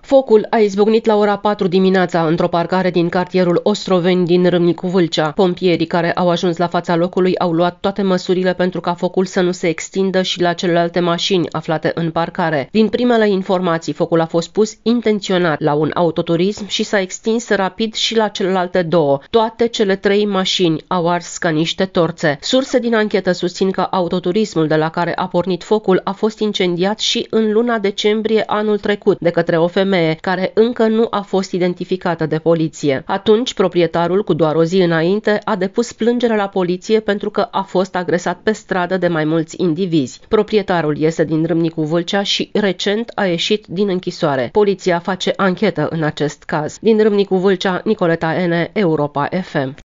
Focul a izbucnit la ora 4 dimineața într-o parcare din cartierul Ostroveni din Râmnicu Vâlcea. Pompierii care au ajuns la fața locului au luat toate măsurile pentru ca focul să nu se extindă și la celelalte mașini aflate în parcare. Din primele informații, focul a fost pus intenționat la un autoturism și s-a extins rapid și la celelalte două. Toate cele 3 mașini au ars ca niște torțe. Surse din anchetă susțin că autoturismul de la care a pornit focul a fost incendiat și în luna decembrie anul trecut de către o femeie care încă nu a fost identificată de poliție. Atunci, proprietarul, cu doar o zi înainte, a depus plângere la poliție pentru că a fost agresat pe stradă de mai mulți indivizi. Proprietarul este din Râmnicu Vâlcea și recent a ieșit din închisoare. Poliția face anchetă în acest caz. Din Râmnicu Vâlcea, Nicoleta N, Europa FM.